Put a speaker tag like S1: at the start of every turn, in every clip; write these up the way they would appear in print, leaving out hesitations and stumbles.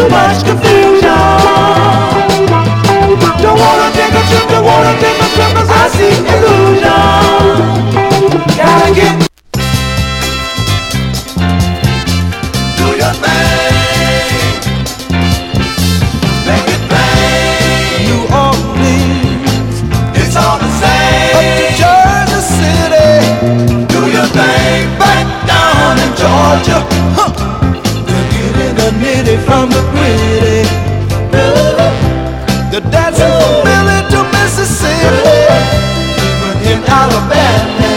S1: much confusion. Don't wanna take a trip, don't wanna take a trip, 'cause I see illusion. Gotta get do your thing, make it plain. New Orleans, it's all the same. Up to Jersey City, do your thing. Back down in Georgia, they're getting the nitty from the gritty. The dancing from Philly to Mississippi, even in Alabama,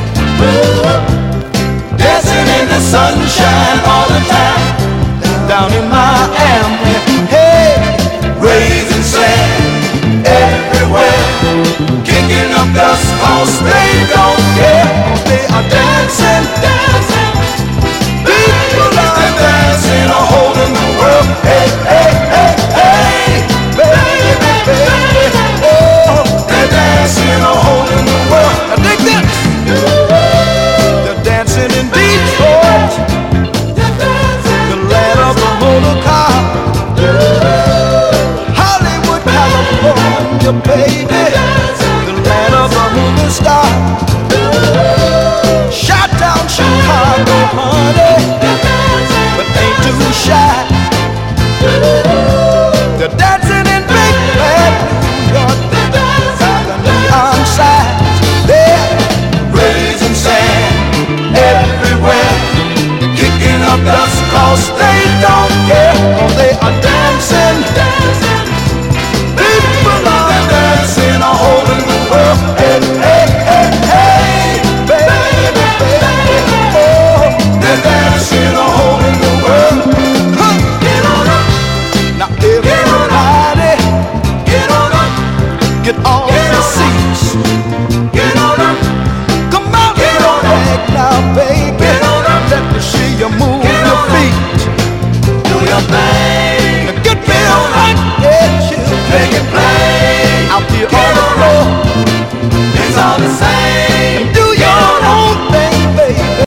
S1: dancing in the sunshine all the time. Down in Miami, hey, raising sand everywhere, kicking up dust 'cause they don't care. They are dancing, dancing. People are dancing, are holding the world. Hey, hey, hey, hey, baby, baby, oh, they're dancing, are holding the world. Now dig this. They're dancing in Detroit, the land of the motor car. Hollywood, California, baby.